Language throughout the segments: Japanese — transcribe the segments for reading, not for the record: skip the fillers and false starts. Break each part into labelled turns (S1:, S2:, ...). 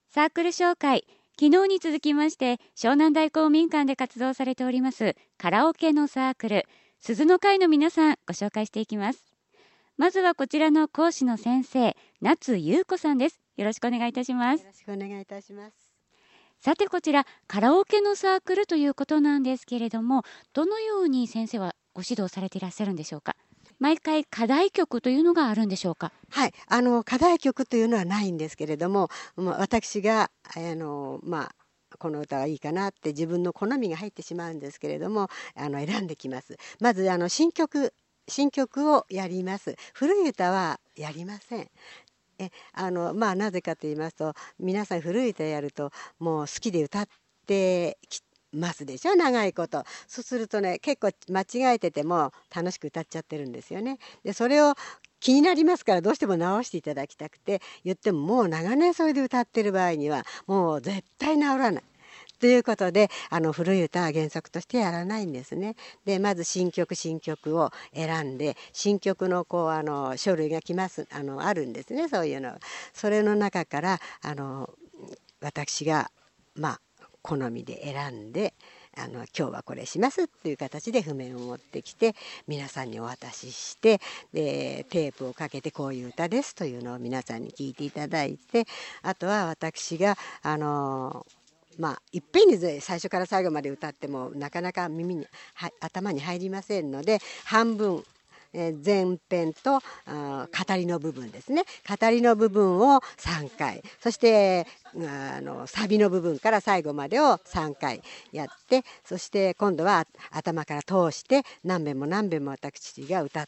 S1: サークル紹介、昨日に続きまして湘南台公民館で活動されておりますカラオケのサークル鈴の会の皆さんご紹介していきます。まずはこちらの講師の先生、夏優子さんです。よろしくお願いいたします。
S2: よろしくお願いいたします。
S1: さてこちらカラオケのサークルということなんですけれども、どのように先生はご指導されていらっしゃるんでしょうか。毎回課題曲というのがあるんでしょうか。
S2: はい、課題曲というのはないんですけれども、私がこの歌はいいかなって自分の好みが入ってしまうんですけれども、選んできます。まず新曲をやります。古い歌はやりません。なぜかと言いますと、皆さん古い歌やるともう好きで歌ってきますでしょ、長いこと。そうするとね、結構間違えてても楽しく歌っちゃってるんですよね。でそれを気になりますから、どうしても直していただきたくて言っても、もう長年それで歌ってる場合にはもう絶対直らないということで、古い歌は原則としてやらないんですね。でまず新曲を選んで、新曲の書類が来ます、あるんですね、そういうの。それの中から私が好みで選んで、今日はこれしますっていう形で譜面を持ってきて皆さんにお渡しして、でテープをかけてこういう歌ですというのを皆さんに聞いていただいて、あとは私がいっぺんに最初から最後まで歌ってもなかなか頭に入りませんので、半分前編と語りの部分ですね、語りの部分を3回、そしてサビの部分から最後までを3回やって、そして今度は頭から通して何遍も私が歌って、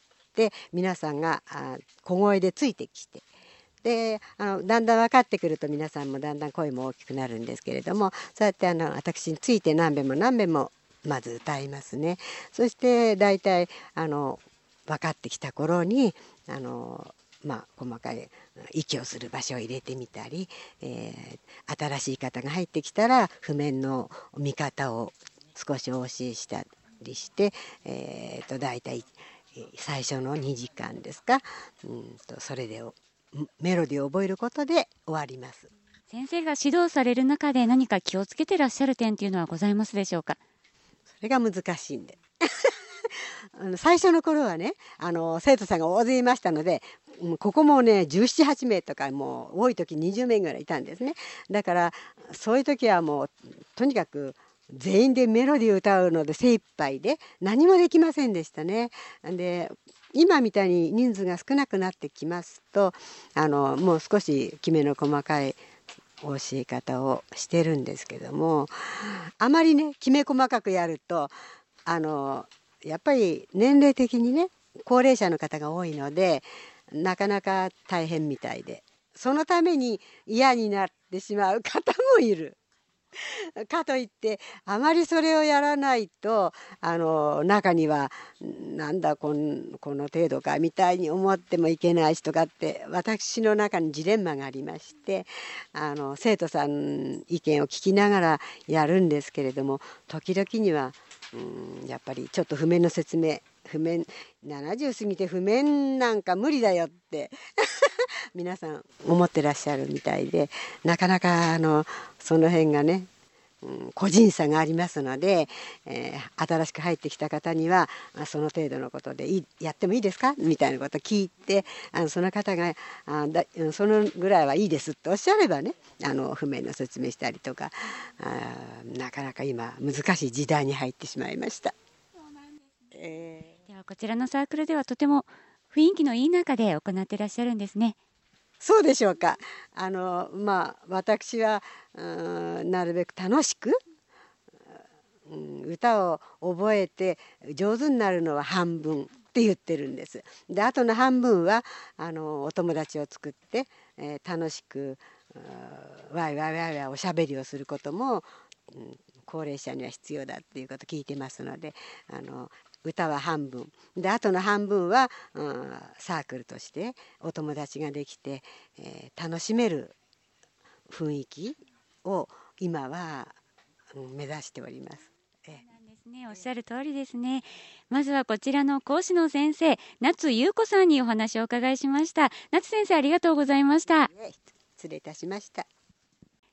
S2: 皆さんが小声でついてきて、でだんだん分かってくると皆さんもだんだん声も大きくなるんですけれども、そうやって私について何遍もまず歌いますね。そしてだいたい分かってきた頃に細かい息をする場所を入れてみたり、新しい方が入ってきたら譜面の見方を少しお教えしたりして、だいたい最初の2時間ですか、それでメロディーを覚えることで終わります。
S1: 先生が指導される中で何か気をつけてらっしゃる点というのはございますでしょうか。
S2: それが難しいんで最初の頃はね、生徒さんが大勢いましたので、ここもね17、8名とか、もう多い時20名ぐらいいたんですね。だからそういう時はもうとにかく全員でメロディーを歌うので精一杯で何もできませんでしたね。で今みたいに人数が少なくなってきますと、もう少しきめの細かい教え方をしてるんですけども、あまりねきめ細かくやるとやっぱり年齢的にね高齢者の方が多いので、なかなか大変みたいで、そのために嫌になってしまう方もいる。かといってあまりそれをやらないと、中にはなんだこの程度かみたいに思ってもいけない人があって、私の中にジレンマがありまして、生徒さん意見を聞きながらやるんですけれども、時々にはやっぱりちょっと譜面の説明、譜面70過ぎて譜面なんか無理だよって皆さん思ってらっしゃるみたいで、なかなかその辺がね、個人差がありますので、新しく入ってきた方にはその程度のことでやってもいいですかみたいなことを聞いて、その方がそのぐらいはいいですっておっしゃればね、譜面の説明したりとか、なかなか今難しい時代に入ってしまいました。
S1: ではこちらのサークルではとても雰囲気のいい中で行っていらっしゃるんですね。
S2: そうでしょうか。私はなるべく楽しく、歌を覚えて上手になるのは半分って言ってるんです。であとの半分はお友達を作って、楽しくワイワイワイワイおしゃべりをすることも、高齢者には必要だっていうこと聞いてますので、歌は半分で、あとの半分は、サークルとしてお友達ができて、楽しめる雰囲気を今は、目指しております。
S1: そうなんですね、おっしゃる通りですね。まずはこちらの講師の先生、夏優子さんにお話をお伺いしました。夏先生、ありがとうございました。
S2: 失礼いたしました。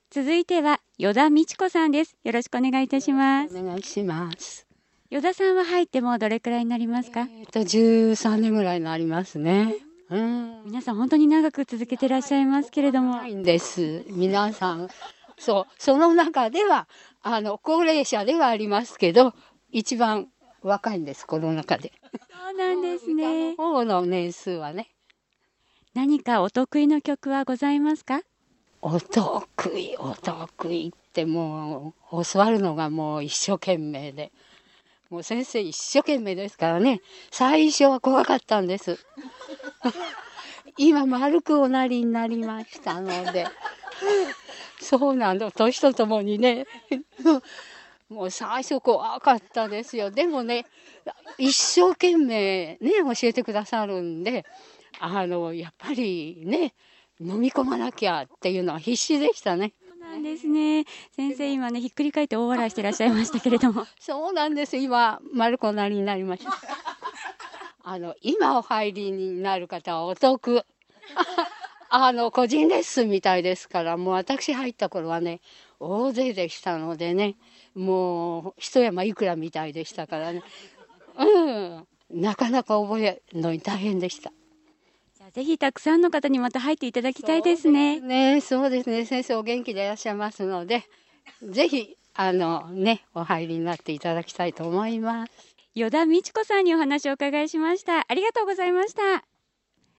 S1: 続いては依田美智子さんです。よろしくお願いいたします。
S3: お願いします。
S1: 依田さんは入ってもうどれくらいになりますか
S3: 13年ぐらいになりますね。
S1: 皆さん本当に長く続けてらっしゃいますけれども。
S3: ないんです。皆さん。その中では、高齢者ではありますけど、一番若いんです、この中で。
S1: そうなんですね。
S3: 方の年数はね。
S1: 何かお得意の曲はございますか？
S3: お得意ってもう、教わるのがもう一生懸命で。もう先生一生懸命ですからね。最初は怖かったんです。今丸くおなりになりましたので。そうなんだ。年とともにね。もう最初怖かったですよ。でもね、一生懸命ね、教えてくださるんで、やっぱりね、飲み込まなきゃっていうのは必死でしたね。
S1: そうなんですね。先生今ね、ひっくり返って大笑いしてらっしゃいましたけれども。
S3: そうなんです。今、丸くおなりになりました。今お入りになる方はお得。個人レッスンみたいですから、もう私入った頃はね、大勢でしたのでね、もう一山いくらみたいでしたからね。なかなか覚えるのに大変でした。
S1: じゃあぜひたくさんの方にまた入っていただきたいですね。
S3: そうですね。先生お元気でいらっしゃいますので、ぜひ、お入りになっていただきたいと思います。
S1: 依田美智子さんにお話をお伺いしました。ありがとうございました。